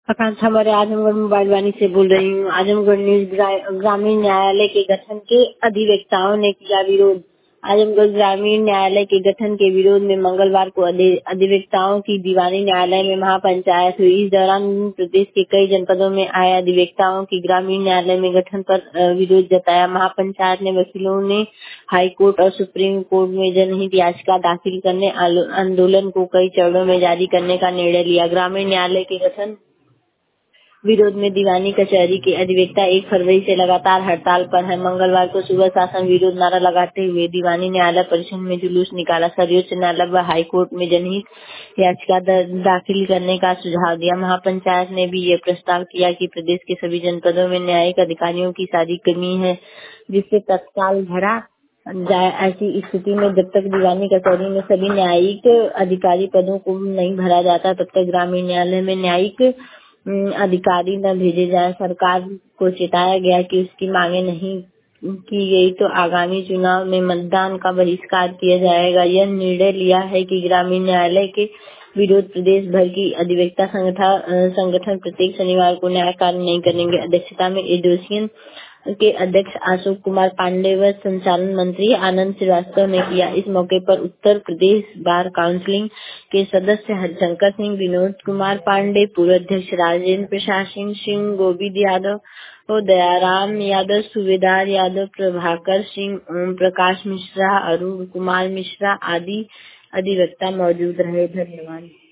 आकांक्षा Maurya Azamgarh mobile Vaani से बोल रही हूँ। आजमगढ़ न्यूज ग्रामीण न्यायालय के गठन के अधिवक्ताओं ने किया विरोध। आजमगढ़ ग्रामीण न्यायालय के गठन के विरोध में मंगलवार को अधिवक्ताओं की दीवानी न्यायालय में महापंचायत हुई। इस दौरान प्रदेश के कई जनपदों में आए अधिवक्ताओं की ग्रामीण न्यायालय में गठन पर विरोध जताया। महापंचायत ने वकीलों ने हाई कोर्ट और सुप्रीम कोर्ट में जनहित याचिका दाखिल करने आंदोलन को कई चरणों में जारी करने का निर्णय लिया। ग्रामीण न्यायालय के गठन विरोध में दीवानी कचहरी के अधिवक्ता 1 फरवरी से लगातार हड़ताल पर हैं। मंगलवार को सुबह शासन विरोध नारा लगाते हुए दीवानी न्यायालय परिसर में जुलूस निकाला। सर्वोच्च न्यायालय व हाई कोर्ट में जनहित याचिका दाखिल करने का सुझाव दिया। महापंचायत ने भी ये प्रस्ताव किया कि प्रदेश के सभी जनपदों में न्यायिक अधिकारियों की सारी कमी है, जिससे तत्काल भरा जाए। ऐसी स्थिति में जब तक दीवानी कचहरी में सभी न्यायिक अधिकारी पदों को नहीं भरा जाता, तब तक ग्रामीण न्यायालय में न्यायिक अधिकारी न भेजे जाए। सरकार को चेताया गया कि उसकी मांगे नहीं की गई तो आगामी चुनाव में मतदान का बहिष्कार किया जाएगा। यह निर्णय लिया है कि ग्रामीण न्यायालय के विरोध प्रदेश भर की अधिवक्ता संगठन प्रत्येक शनिवार को न्याय कार्य नहीं करेंगे। अध्यक्षता में एसोसिएशन के अध्यक्ष अशोक कुमार पांडे व संचालन मंत्री आनंद श्रीवास्तव ने किया। इस मौके पर उत्तर प्रदेश बार काउंसिल के सदस्य हरिशंकर सिंह, विनोद कुमार पांडे, पूर्व अध्यक्ष राजेंद्र प्रसाद सिंह, गोविंद यादव, दयाराम यादव, सूबेदार यादव, प्रभाकर सिंह, ओम प्रकाश मिश्रा, अरुण कुमार मिश्रा आदि अधिवक्ता मौजूद रहे। धन्यवाद।